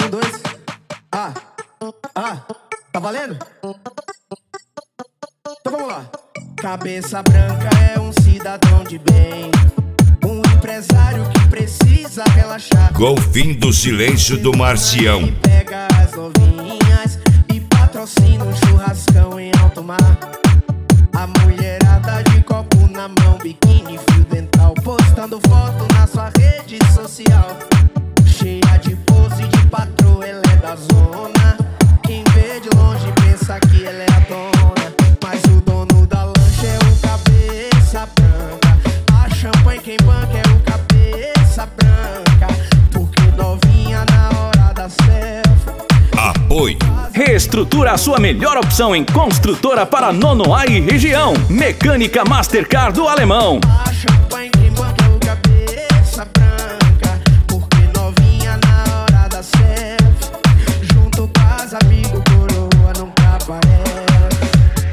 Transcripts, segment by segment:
Um, dois. Tá valendo? Então vamos lá. Cabeça branca é um cidadão de bem, um empresário que precisa relaxar. Golfinho do Silêncio do Marcião. Ele pega as novinhas e patrocina um churrascão em alto mar. A mulherada de copo na mão, biquíni, fio dental, postando foto na sua rede social. Cheia de pose de patroa, ela é da zona. Quem vê de longe pensa que ela é a dona, mas o dono da lancha é o cabeça branca. A champanhe quem banca é o cabeça branca, porque novinha na hora da selfie. Apoio. Reestrutura a sua melhor opção em construtora para Nonoai e região. Mecânica Mastercard do Alemão. A champanhe quem banca é o cabeça branca, porque novinha na hora da selfie. Junto com as amigos, coroa nunca aparece.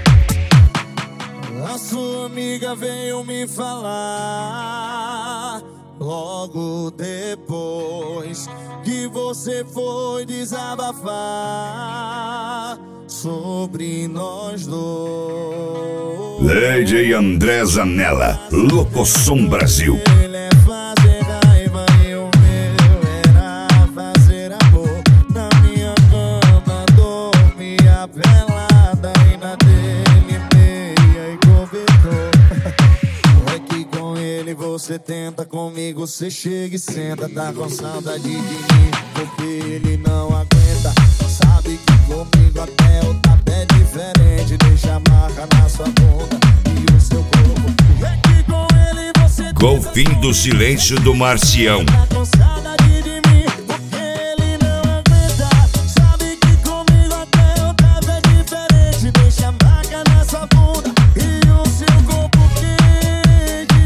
A sua amiga veio me falar logo depois que você foi desabafar sobre nós dois. Lady André Zanella, Locosom Brasil. Ele é fazer raiva e o meu era fazer amor. Na minha cama dormia pelada e na dele meia e cobertor. É que com ele você tenta, comigo você chega e senta. Tá com saudade de mim porque ele não aguenta. Sabe que comigo até o tapa é diferente. Deixa a marca na sua bunda e o seu corpo. É que com ele você tenta, Golfinho do Silêncio do Marcião. tá com saudade de mim porque ele não aguenta. Sabe que comigo até o tapa é diferente. Deixa a marca na sua bunda e o seu corpo quente.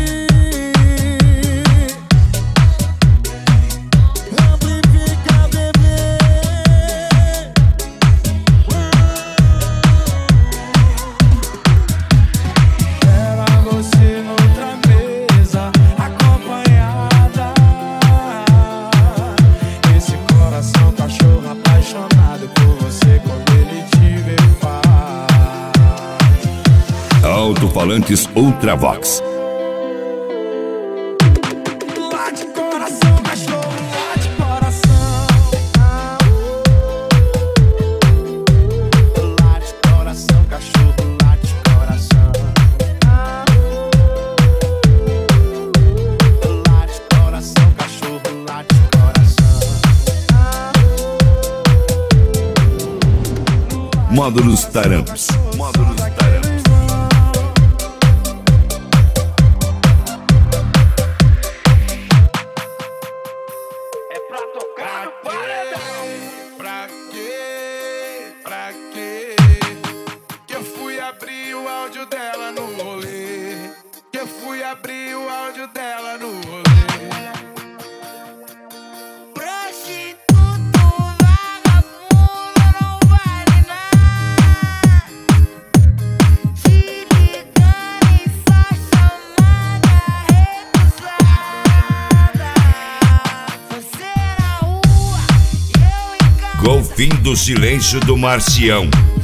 Amplifica, bebê. Era você noutra mesa, acompanhada. Esse coração cachorro apaixonado por você quando ele te vê faz. Alto-falantes Ultravox. Late coração, cachorro, late coração. Late coração, cachorro, late coração. Late coração, cachorro, late coração. Módulos Taramps. Módulos Taramps. É pra tocar no paredão. Pra quê? Que eu fui abrir o áudio dela no rolê. Que eu fui abrir o áudio dela no rolê. Prostituto, vagabundo, não vale nada. Te ligando em só chamada recusada. Você na rua e eu em casa. Golfinho do Silêncio do Marcião.